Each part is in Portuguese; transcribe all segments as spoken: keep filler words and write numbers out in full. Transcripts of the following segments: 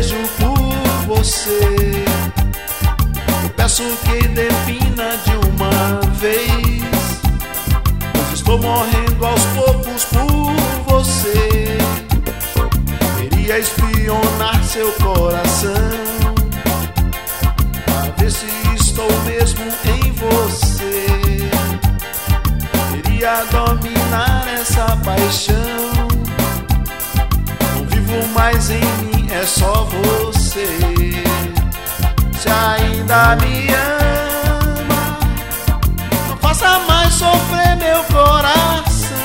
desejo por você. Eu peço que defina de uma vez, pois estou morrendo aos poucos por você. Queria espionar seu coração pra ver se estou mesmo em você. Queria dominar essa paixão. Não vivo mais em mim, é só você. Se ainda me ama, não faça mais sofrer meu coração.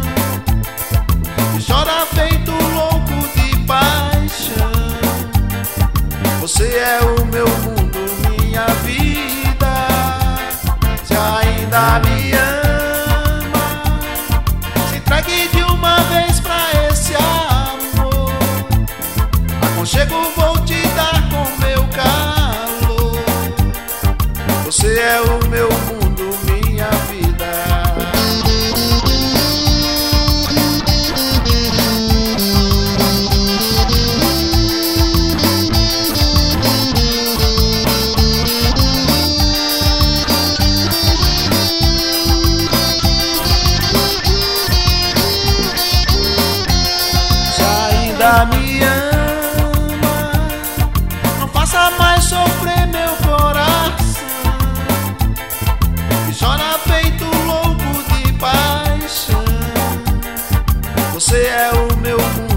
E chora feito louco de paixão. Você é o meu mundo, minha vida. Se ainda me ama, se entregue de uma vez pra esse amor. Aconchego vou te dar com meu calor. Você é o meu mundo, minha vida. Me ama, não faça mais sofrer meu coração. E chora feito louco de paixão. Você é o meu mundo.